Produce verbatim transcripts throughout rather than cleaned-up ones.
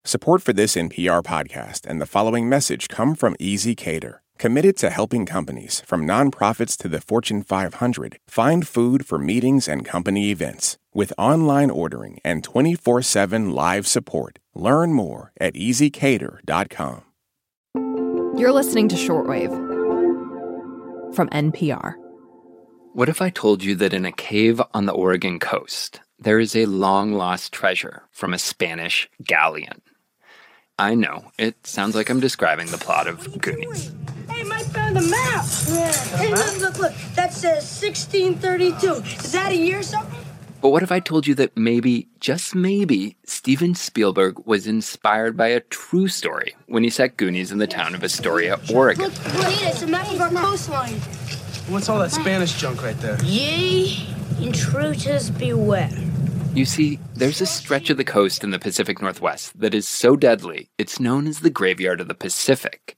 Support for this N P R podcast and the following message come from ezCater, committed to helping companies, from nonprofits to the Fortune five hundred, find food for meetings and company events. With online ordering and twenty-four seven live support, learn more at easy cater dot com. You're listening to Shortwave from N P R. What if I told you that in a cave on the Oregon coast, there is a long-lost treasure from a Spanish galleon? I know, it sounds like I'm describing the plot of Goonies. Hey, Mike found a map! Yeah. Hey, look, look, look. That says sixteen thirty-two. Is that a year or something? But what if I told you that maybe, just maybe, Steven Spielberg was inspired by a true story when he set Goonies in the town of Astoria, Oregon? Look, look, it's a map of our coastline. What's all that Spanish junk right there? Ye intruders beware. You see, there's a stretch of the coast in the Pacific Northwest that is so deadly, it's known as the Graveyard of the Pacific.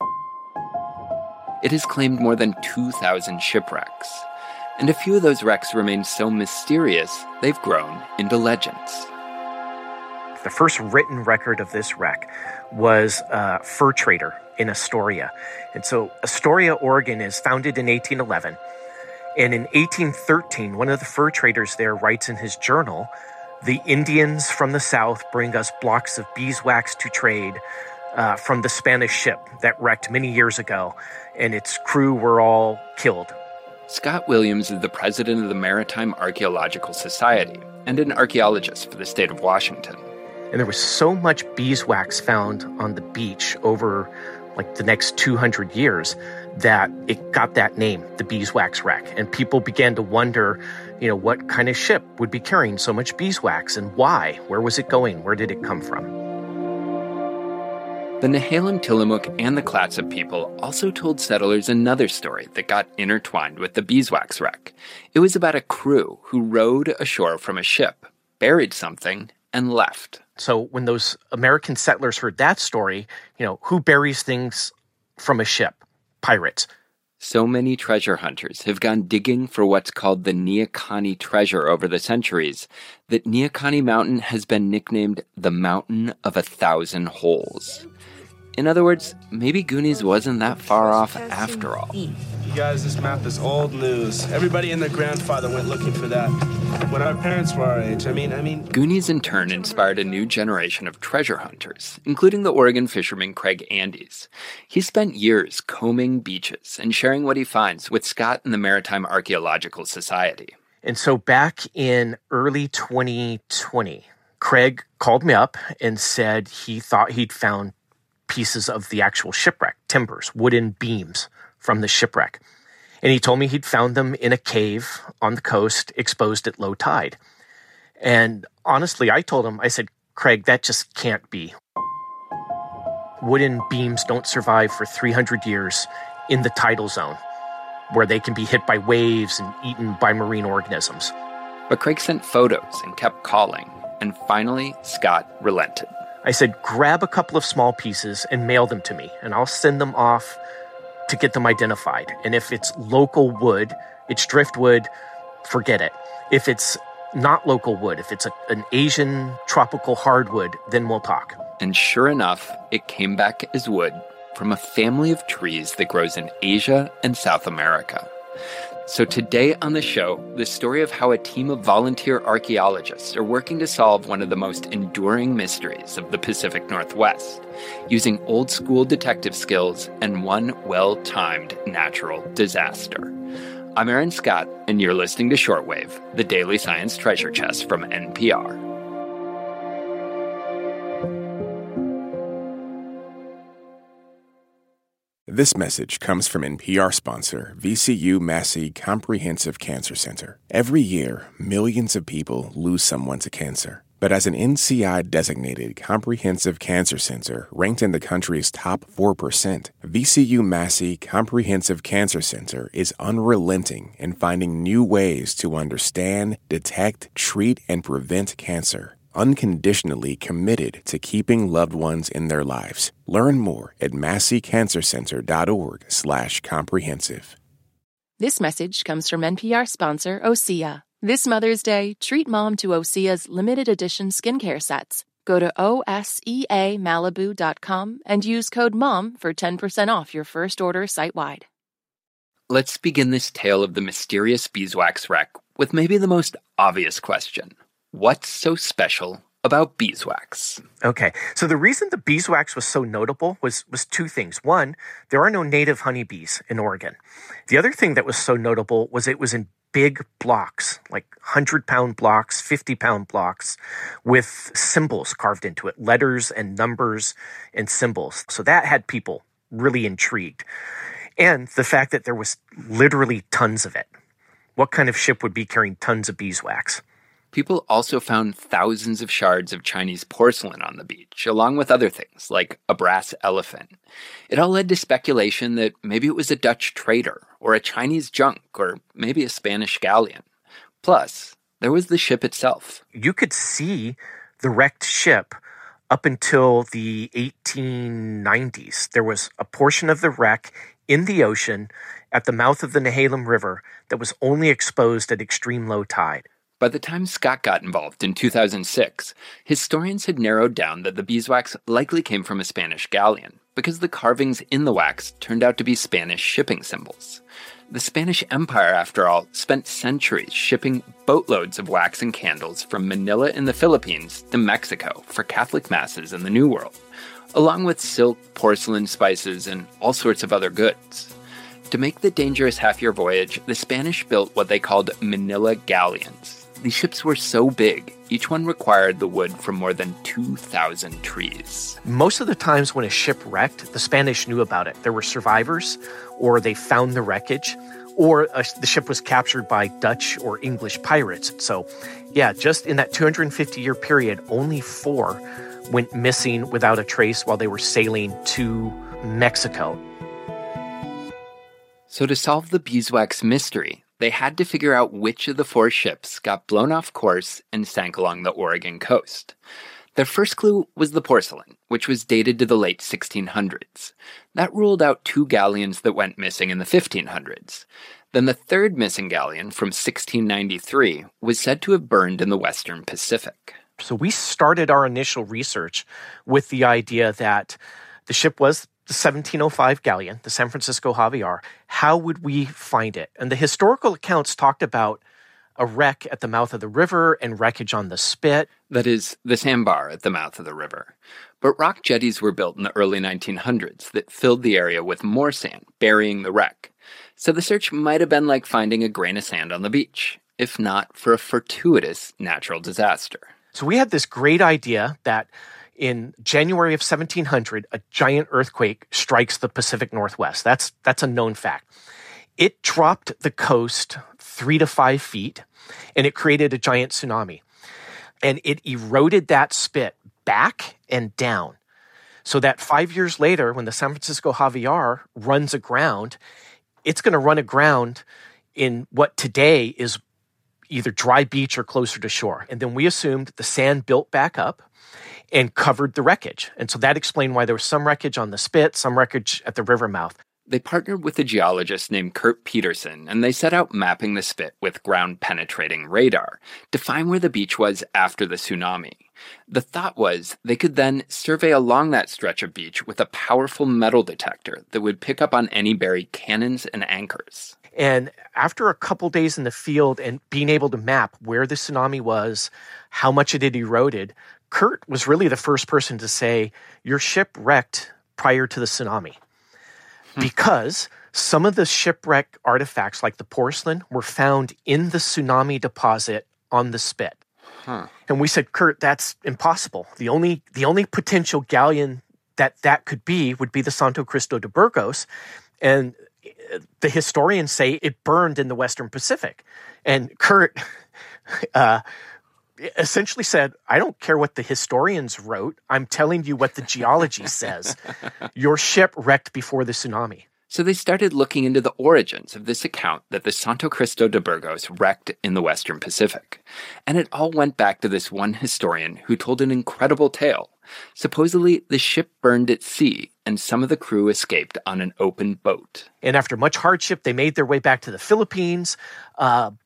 It has claimed more than two thousand shipwrecks. And a few of those wrecks remain so mysterious, they've grown into legends. The first written record of this wreck was a fur trader in Astoria. And so Astoria, Oregon is founded in eighteen eleven. And in eighteen thirteen, one of the fur traders there writes in his journal, "The Indians from the south bring us blocks of beeswax to trade uh, from the Spanish ship that wrecked many years ago, and its crew were all killed." Scott Williams is the president of the Maritime Archaeological Society and an archaeologist for the state of Washington. And there was so much beeswax found on the beach over like the next two hundred years that it got that name, the beeswax wreck. And people began to wonder, you know, what kind of ship would be carrying so much beeswax and why? Where was it going? Where did it come from? The Nehalem Tillamook and the Clatsop people also told settlers another story that got intertwined with the beeswax wreck. It was about a crew who rowed ashore from a ship, buried something, and left. So when those American settlers heard that story, you know, who buries things from a ship? Pirates. So many treasure hunters have gone digging for what's called the Neahkahnie treasure over the centuries that Neahkahnie Mountain has been nicknamed the Mountain of a Thousand Holes. In other words, maybe Goonies wasn't that far off after all. You guys, this map is old news. Everybody and their grandfather went looking for that when our parents were our age. I mean, I mean... Goonies in turn inspired a new generation of treasure hunters, including the Oregon fisherman Craig Andes. He spent years combing beaches and sharing what he finds with Scott and the Maritime Archaeological Society. And so back in early twenty twenty, Craig called me up and said he thought he'd found pieces of the actual shipwreck, timbers, wooden beams from the shipwreck. And he told me he'd found them in a cave on the coast, exposed at low tide. And honestly, I told him, I said, Craig, that just can't be. Wooden beams don't survive for three hundred years in the tidal zone, where they can be hit by waves and eaten by marine organisms. But Craig sent photos and kept calling. And finally, Scott relented. I said, grab a couple of small pieces and mail them to me, and I'll send them off to get them identified. And if it's local wood, it's driftwood, forget it. If it's not local wood, if it's a, an Asian tropical hardwood, then we'll talk. And sure enough, it came back as wood from a family of trees that grows in Asia and South America. So today on the show, the story of how a team of volunteer archaeologists are working to solve one of the most enduring mysteries of the Pacific Northwest, using old-school detective skills and one well-timed natural disaster. I'm Aaron Scott, and you're listening to Shortwave, the daily science treasure chest from N P R. This message comes from N P R sponsor V C U Massey Comprehensive Cancer Center. Every year, millions of people lose someone to cancer. But as an N C I-designated comprehensive cancer center ranked in the country's top four percent, V C U Massey Comprehensive Cancer Center is unrelenting in finding new ways to understand, detect, treat, and prevent cancer. Unconditionally committed to keeping loved ones in their lives. Learn more at massey cancer center dot org slash comprehensive. This message comes from N P R sponsor Osea. This Mother's Day, treat mom to Osea's limited edition skincare sets. Go to O S E A Malibu dot com and use code MOM for ten percent off your first order site-wide. Let's begin this tale of the mysterious beeswax wreck with maybe the most obvious question. What's so special about beeswax? Okay, so the reason the beeswax was so notable was, was two things. One, there are no native honeybees in Oregon. The other thing that was so notable was it was in big blocks, like one hundred pound blocks, fifty pound blocks, with symbols carved into it, letters and numbers and symbols. So that had people really intrigued. And the fact that there was literally tons of it. What kind of ship would be carrying tons of beeswax? People also found thousands of shards of Chinese porcelain on the beach, along with other things, like a brass elephant. It all led to speculation that maybe it was a Dutch trader, or a Chinese junk, or maybe a Spanish galleon. Plus, there was the ship itself. You could see the wrecked ship up until the eighteen nineties. There was a portion of the wreck in the ocean at the mouth of the Nehalem River that was only exposed at extreme low tide. By the time Scott got involved in two thousand six, historians had narrowed down that the beeswax likely came from a Spanish galleon, because the carvings in the wax turned out to be Spanish shipping symbols. The Spanish Empire, after all, spent centuries shipping boatloads of wax and candles from Manila in the Philippines to Mexico for Catholic masses in the New World, along with silk, porcelain, spices, and all sorts of other goods. To make the dangerous half-year voyage, the Spanish built what they called Manila galleons. These ships were so big, each one required the wood from more than two thousand trees. Most of the times when a ship wrecked, the Spanish knew about it. There were survivors, or they found the wreckage, or a, the ship was captured by Dutch or English pirates. So, yeah, just in that two hundred fifty year period, only four went missing without a trace while they were sailing to Mexico. So to solve the beeswax mystery, they had to figure out which of the four ships got blown off course and sank along the Oregon coast. Their first clue was the porcelain, which was dated to the late sixteen hundreds. That ruled out two galleons that went missing in the fifteen hundreds. Then the third missing galleon, from sixteen ninety-three, was said to have burned in the Western Pacific. So we started our initial research with the idea that the ship was the seventeen oh five galleon, the San Francisco Javier. How would we find it? And the historical accounts talked about a wreck at the mouth of the river and wreckage on the spit. That is, the sandbar at the mouth of the river. But rock jetties were built in the early nineteen hundreds that filled the area with more sand, burying the wreck. So the search might have been like finding a grain of sand on the beach, if not for a fortuitous natural disaster. So we had this great idea that in January of seventeen hundred, a giant earthquake strikes the Pacific Northwest. That's that's a known fact. It dropped the coast three to five feet, and it created a giant tsunami. And it eroded that spit back and down, so that five years later, when the San Francisco Javier runs aground, it's going to run aground in what today is either dry beach or closer to shore. And then we assumed the sand built back up and covered the wreckage. And so that explained why there was some wreckage on the spit, some wreckage at the river mouth. They partnered with a geologist named Kurt Peterson, and they set out mapping the spit with ground-penetrating radar to find where the beach was after the tsunami. The thought was they could then survey along that stretch of beach with a powerful metal detector that would pick up on any buried cannons and anchors. And after a couple days in the field and being able to map where the tsunami was, how much it had eroded, Kurt was really the first person to say, your ship wrecked prior to the tsunami. Hmm. Because some of the shipwreck artifacts, like the porcelain, were found in the tsunami deposit on the spit. Huh. And we said, Kurt, that's impossible. The only the only potential galleon that that could be would be the Santo Cristo de Burgos. And the historians say it burned in the Western Pacific. And Kurt uh, essentially said, I don't care what the historians wrote. I'm telling you what the geology says. Your ship wrecked before the tsunami. So they started looking into the origins of this account that the Santo Cristo de Burgos wrecked in the Western Pacific. And it all went back to this one historian who told an incredible tale. Supposedly, the ship burned at sea, and some of the crew escaped on an open boat. And after much hardship, they made their way back to the Philippines. Uh, but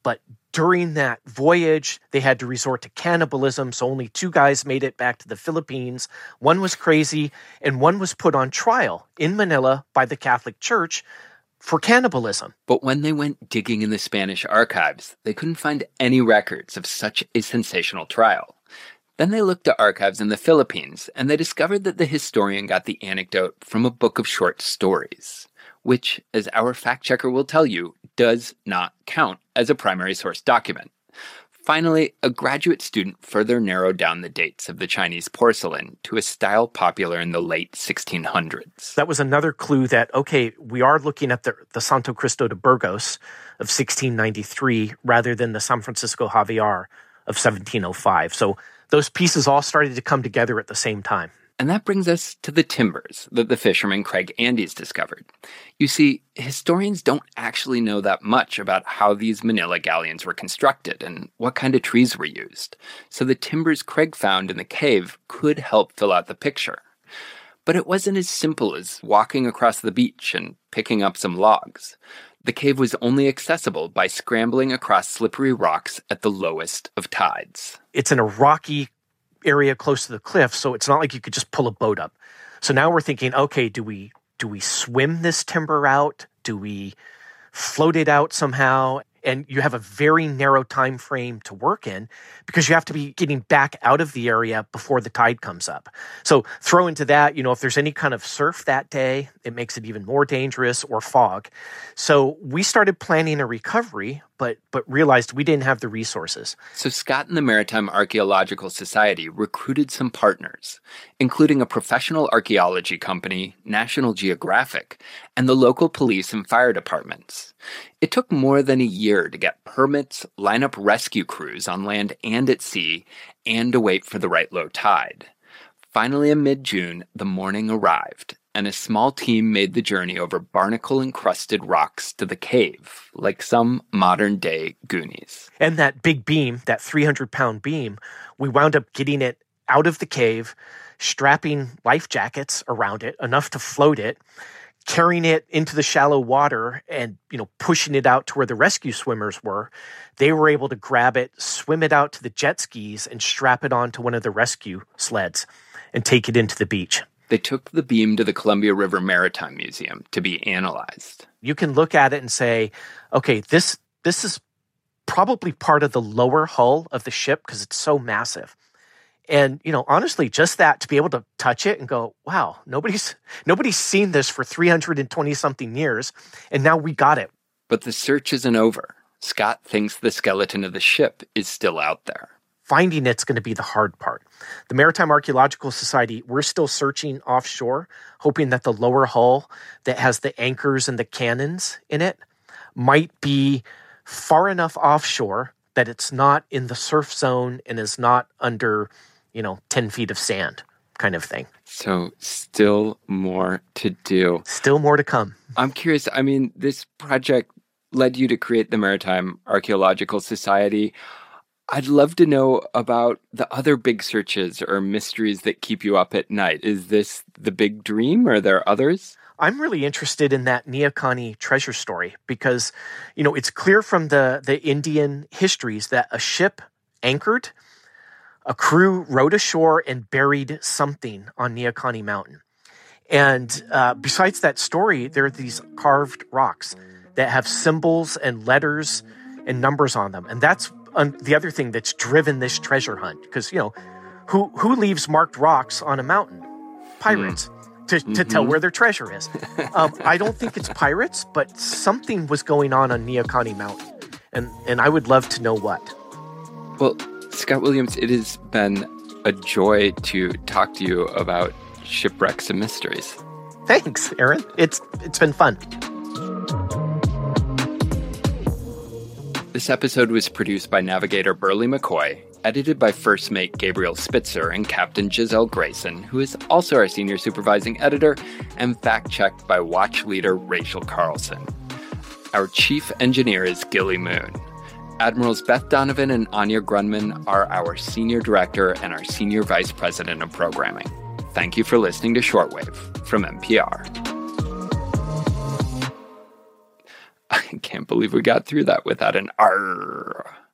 during that voyage, they had to resort to cannibalism, so only two guys made it back to the Philippines. One was crazy, and one was put on trial in Manila by the Catholic Church for cannibalism. But when they went digging in the Spanish archives, they couldn't find any records of such a sensational trial. Then they looked to archives in the Philippines, and they discovered that the historian got the anecdote from a book of short stories, which, as our fact-checker will tell you, does not count as a primary source document. Finally, a graduate student further narrowed down the dates of the Chinese porcelain to a style popular in the late sixteen hundreds. That was another clue that, okay, we are looking at the, the Santo Cristo de Burgos of sixteen ninety-three rather than the San Francisco Javier of seventeen oh five. So those pieces all started to come together at the same time. And that brings us to the timbers that the fisherman Craig Andes discovered. You see, historians don't actually know that much about how these Manila galleons were constructed and what kind of trees were used. So the timbers Craig found in the cave could help fill out the picture. But it wasn't as simple as walking across the beach and picking up some logs. The cave was only accessible by scrambling across slippery rocks at the lowest of tides. It's in a rocky area close to the cliff, so it's not like you could just pull a boat up. So now we're thinking, okay, do we do we swim this timber out? Do we float it out somehow? And you have a very narrow time frame to work in because you have to be getting back out of the area before the tide comes up. So throw into that, you know, if there's any kind of surf that day, it makes it even more dangerous, or fog. So we started planning a recovery, but but realized we didn't have the resources. So Scott and the Maritime Archaeological Society recruited some partners, including a professional archaeology company, National Geographic, and the local police and fire departments. It took more than a year to get permits, line up rescue crews on land and at sea, and to wait for the right low tide. Finally, in mid-June, the morning arrived, and a small team made the journey over barnacle-encrusted rocks to the cave, like some modern-day Goonies. And that big beam, that three hundred pound beam, we wound up getting it out of the cave, strapping life jackets around it, enough to float it, carrying it into the shallow water and, you know, pushing it out to where the rescue swimmers were. They were able to grab it, swim it out to the jet skis, and strap it onto one of the rescue sleds and take it into the beach. They took the beam to the Columbia River Maritime Museum to be analyzed. You can look at it and say, okay, this this is probably part of the lower hull of the ship because it's so massive. And, you know, honestly, just that, to be able to touch it and go, wow, nobody's nobody's seen this for three hundred twenty something years, and now we got it. But the search isn't over. Scott thinks the skeleton of the ship is still out there. Finding it's going to be the hard part. The Maritime Archaeological Society, we're still searching offshore, hoping that the lower hull that has the anchors and the cannons in it might be far enough offshore that it's not in the surf zone and is not under, you know, ten feet of sand kind of thing. So still more to do. Still more to come. I'm curious. I mean, this project led you to create the Maritime Archaeological Society. I'd love to know about the other big searches or mysteries that keep you up at night. Is this the big dream, or are there others? I'm really interested in that Neocani treasure story because, you know, it's clear from the, the Indian histories that a ship anchored, a crew rowed ashore and buried something on Neocani Mountain. And uh, besides that story, there are these carved rocks that have symbols and letters and numbers on them. And that's um, the other thing that's driven this treasure hunt. Because, you know, who who leaves marked rocks on a mountain? Pirates. Mm. To, to mm-hmm. tell where their treasure is. Um, I don't think it's pirates, but something was going on on Neocani Mountain. And, and I would love to know what. Well, Scott Williams, it has been a joy to talk to you about shipwrecks and mysteries. Thanks, Aaron. It's It's been fun. This episode was produced by navigator Burley McCoy, edited by First Mate Gabriel Spitzer and Captain Giselle Grayson, who is also our senior supervising editor, and fact-checked by watch leader Rachel Carlson. Our chief engineer is Gilly Moon. Admirals Beth Donovan and Anya Grunman are our senior director and our senior vice president of programming. Thank you for listening to Shortwave from N P R. I can't believe we got through that without an R.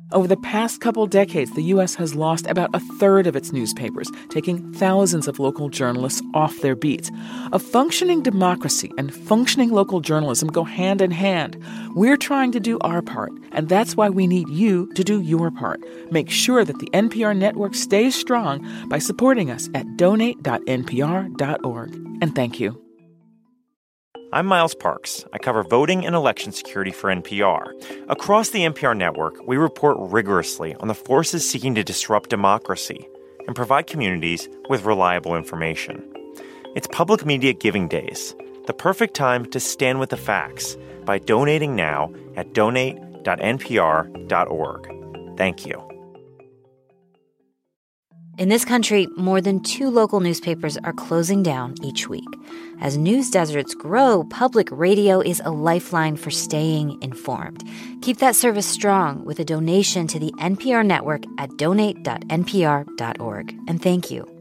Over the past couple decades, the U S has lost about a third of its newspapers, taking thousands of local journalists off their beats. A functioning democracy and functioning local journalism go hand in hand. We're trying to do our part, and that's why we need you to do your part. Make sure that the N P R network stays strong by supporting us at donate dot n p r dot org. And thank you. I'm Miles Parks. I cover voting and election security for N P R. Across the N P R network, we report rigorously on the forces seeking to disrupt democracy and provide communities with reliable information. It's Public Media Giving Days, the perfect time to stand with the facts by donating now at donate dot n p r dot org. Thank you. In this country, more than two local newspapers are closing down each week. As news deserts grow, public radio is a lifeline for staying informed. Keep that service strong with a donation to the N P R network at donate dot n p r dot org. And thank you.